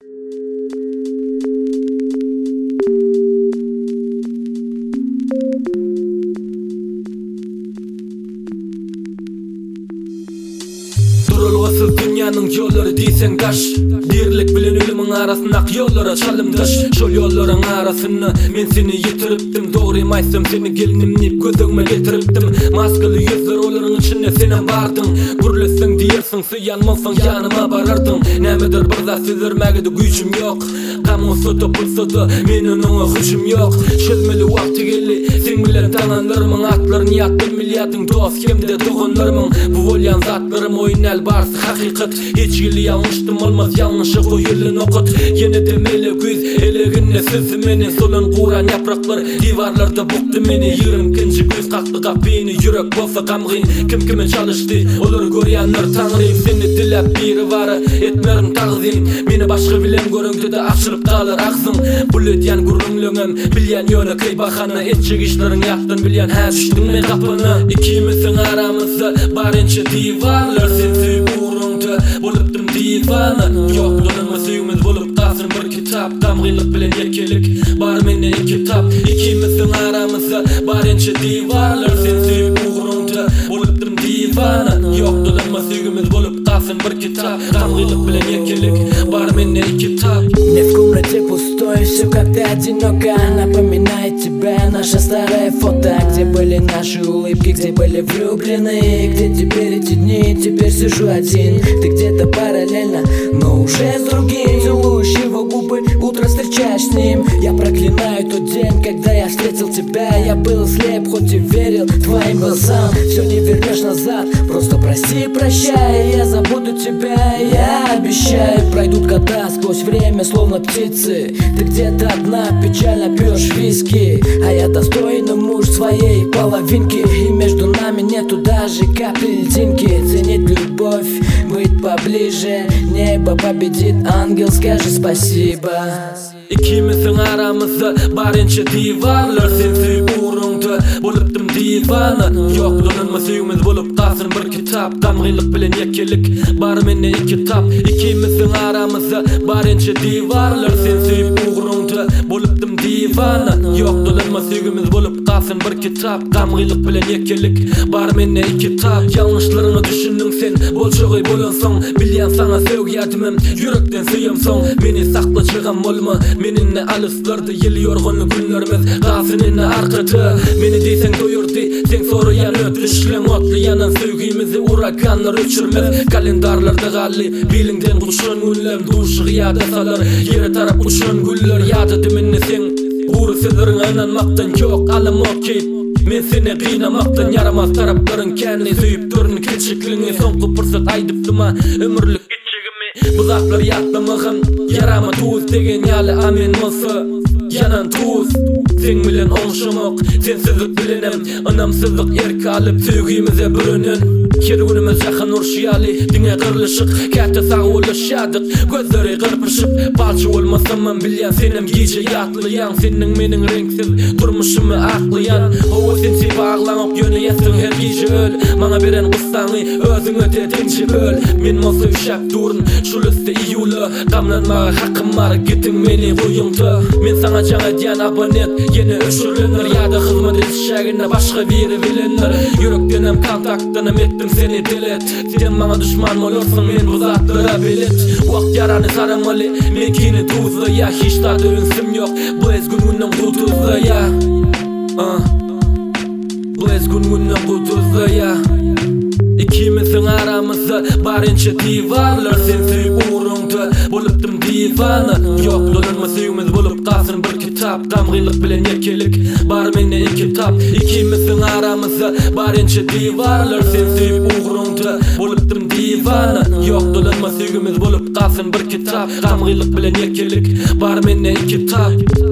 Durulgasız dünyanın yolları diysen taş, birlik bilen ölümün arasına yollara çalımdaş. Şol yolların arasını men seni yitiriptim, doğraymaysam seni gelinimleyip gözüme getiriptim. Maskalı yüzler oların içinde senen bardın, gürlesin diyersin suyanmasan yanıma barardın. Nemedir bir zat sezirmegide gücüm yok, kamusu topulsa da menin ona hücum yok. Şözmeli vakti geldi, sen bilen tananlarımın atlarını yattım milyatın dost kemde doğanlarımın. Bu volyan zatlarım oynal barsı hakikat, hiç yili yanlıştım olmaz yanlışı koyulun okut. Yine demeli göz eleginle sözü meni, solun kuran yapraklar divarlarda buktu meni. 20. göz kalktı kapini, yürek bolsa kamgin, kim kimin çalıştı olur göryanlar tanrıyım. Seni dilep biri varı etmerim tağzim, meni başka bilen görüngde de açılıp kalır ağzım. Bulutyan gurrunlöngem bilyen yöne kıy bakana, etçek işlerin yaptın bilyen ha düştün men kapını. İkimizin aramızda barınca divarlar, sen suyup uğrungda buluptum divana. Yokluğunma suyumuz bulup kalsın bir kitap, tamgıylık bilen yekelik bar menne iki kitap. İkimizin aramızda barınca divarlar, sen suyup uğrungda buluptum divana. Yokluğunma suyumuz bulup kalsın bir kitap, tamgıylık bilen yekelik bar menne iki kitap. Не в комнате пустой, все как-то одиноко, напоминает тебя наша старая фото. Где были наши улыбки, где были влюблены, где теперь эти дни, теперь сижу один. Ты где-то параллельно, но уже с другим. Целуешь его губы, утро встречаешь с ним. Я проклинаю тот день, когда я встретил тебя. Я был слеп, хоть и верил твоим глазам. Все не вернешь назад, просто прости, прощай. Я забуду тебя, я обещаю. Пройдут года сквозь время, словно птицы. Ты где-то одна, печально пьешь виски, а я достойный муж своей половинки. И между нами нету даже капли льдинки. Ценить любовь, быть поближе. Небо победит, ангел, скажи спасибо. İkimizin aramızda barınca divarlar, sen suyup uğrungda buluptum divana. Yokluğunma suyumuz bulup kalsın bir kitap, tamgıylık bilen yekelik bar menne iki kitap. İkimizin aramızda barınca divarlar, sen suyup uğrungda buluptum divana. Yokluğunma suyumuz bulup kalsın bir kitap, tamgıylık bilen yekelik bar menne iki kitap. Yanlışlarını düşündün sen, bol çoğuy bolonson, bilyen sana sevgi yardımım, yürekten suyum son. Meni sakla çığam olma, meninle alıslardı yeli yorgunlu günlerimiz gazınınla arkadı. Meni deysen doyurdu, sen soruyan ötüşlen otlu yanan sevgimizi uraganlar uçurmez. Kalendarlarda galli bilinden kuşun günler, duşu gıyada salar yere tarap uçun güller. Yadı diminni sen uğru sözlerin ananmaktan yok alım okey. Men seni kıynamaktan yaramaz tarapların kendini suyup durun keçikliğini. Son fırsat aydıptıma ömürlük geçigimi, bu zatlar yatlamağın yarama tuz degen yalı amen olsa yanan tuz. Sen bilen onşamok, sensizlik bilenem, anamsızlık erk alıp sevgimize bürünün. Her günümüz yakın urşiyali, dünya kırılışık, kâte sağoluşadık, gözleri kırpışıp. Balçı olmasam ben bilyen senem gece yatlayan, senin menin renksiz durmuşumu aklayan. Ova sensi bağlanıp yönü yasın her gece öl, bana beren kıstanı özün öte tençi böl. Men mosa üşak durun, şul üstü iyulu, damlanmağa hakkım var, gittin beni koyuntu. Men sana cana diyen abonet, yeni öşürlenir ya da hızmat etişagine başka biri bilinir. Yürek dönem kontaktınım ettim seni delet, sen bana düşman olursun men bu zatlara bilet. Vakt yaranı saramalı, mekini tuzlu ya, hiç tadı ünsüm yok, bu ezgün günden kutuzlu ya. Bu ezgün günden kutuzlu ya. İkimizin aramızda barınca divarlar, sen suyup uğrungda buluptum divana. Yokluğunma suyumuz bulup kalsın bir kitap, tamgıylık bilen yekelik bar menne iki kitap. İkimizin aramızda barınca divarlar, sen suyup uğrungda buluptum divana. Yokluğunma suyumuz bulup kalsın bir kitap, tamgıylık bilen yekelik bar menne iki kitap.